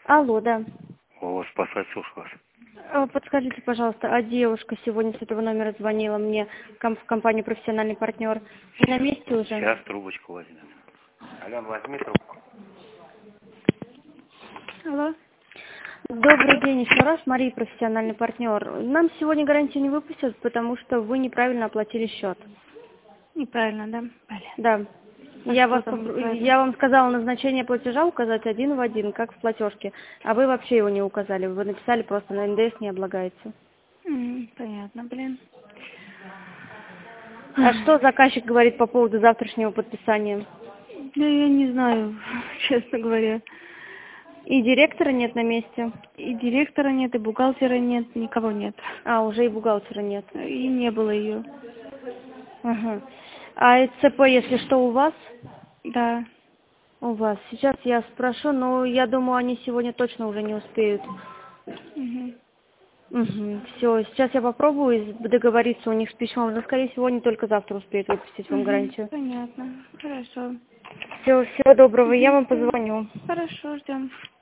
Алло, да. О, спасать слушаю вас. Подскажите, пожалуйста, а девушка сегодня с этого номера звонила мне в компанию «Профессиональный партнер». Вы на месте уже? Сейчас трубочку возьмет. Ален, возьми трубку. Алло. Добрый день еще раз, Мария, профессиональный партнер. Нам сегодня гарантию не выпустят, потому что вы неправильно оплатили счет. Неправильно, да? Да. А Я что там неправильно? я вам сказала назначение платежа указать один в один, как в платежке, а вы вообще его не указали. Вы написали просто на НДС не облагается. Понятно, блин. А что заказчик говорит по поводу завтрашнего подписания? Да я не знаю, честно говоря. И директора нет на месте? И директора нет, и бухгалтера нет, никого нет. А, уже и бухгалтера нет. И не было ее. Ага. А ЦП, если что, у вас? Да. У вас. Сейчас я спрошу, но я думаю, они сегодня точно уже не успеют. Угу. Все, сейчас я попробую договориться у них с письмом, но, скорее всего, они только завтра успеют выпустить вам гарантию. Понятно. Хорошо. Всего доброго, я вам позвоню. Хорошо, ждем.